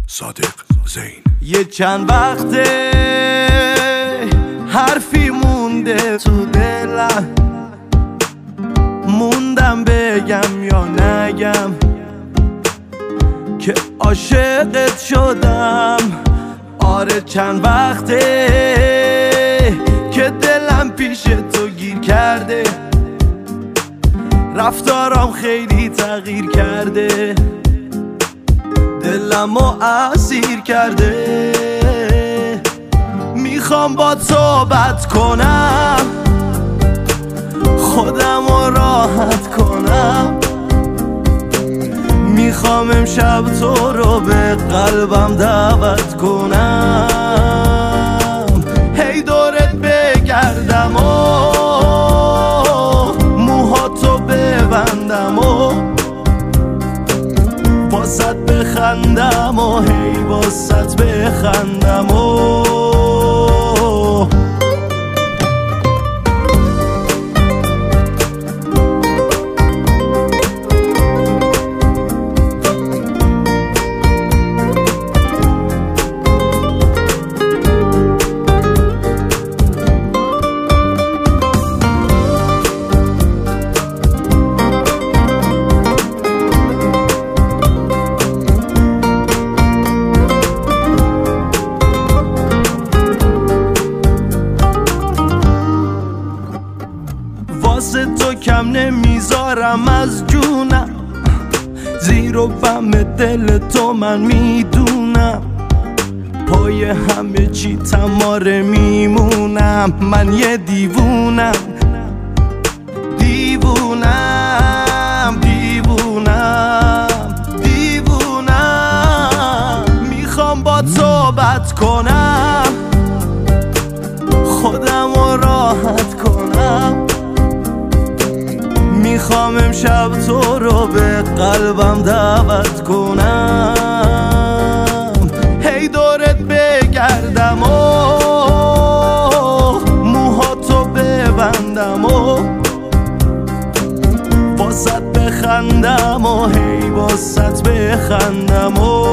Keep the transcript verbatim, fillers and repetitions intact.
صادق زین. یه چند وقته حرفی مونده تو دلم، موندم بگم یا نگم که عاشقت شدم. آره چند وقته که دلم پیش تو گیر کرده، رفتارم خیلی تغییر کرده، دلمو اسیر کرده. میخوام با صحبت کنم، خودمو راحت کنم. میخوام امشب تو رو به قلبم دعوت کنم. هی دورت بگردم و موهاتو ببندم و واسط بخندم و هی واسط بخندم و واسه تو کم نمیذارم از جونم، زیر و بم دل تو من میدونم. پای همه چی تماره میمونم، من یه دیوونم دیوونم دیوونم دیوونم. میخوام با صحبت کنم، خودمو راحت کنم. میخوام امشب تو رو به قلبم دعوت کنم. هی دورت بگردم و موهاتو ببندم و واسط بخندم و هی واسط بخندم و